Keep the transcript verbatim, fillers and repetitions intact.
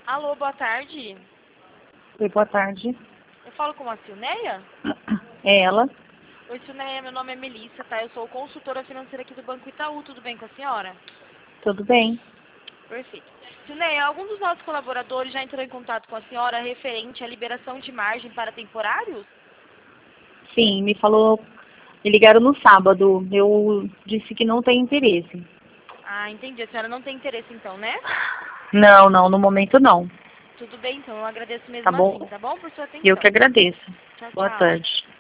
Alô, boa tarde. Oi, boa tarde. Eu falo com a Silneia? É ela? Oi, Silneia, meu nome é Melissa, tá? Eu sou consultora financeira aqui do Banco Itaú, tudo bem com a senhora? Tudo bem? Perfeito. Silneia, algum dos nossos colaboradores já entrou em contato com a senhora referente à liberação de margem para temporários? Sim, me falou, me ligaram no sábado. Eu disse que não tem interesse. Ah, entendi. A senhora não tem interesse então, né? Não, não, no momento não. Tudo bem, então. Eu agradeço Tá mesmo assim, bom? tá bom? Por sua Eu que atenção. agradeço. Tchau, Boa tchau. tarde.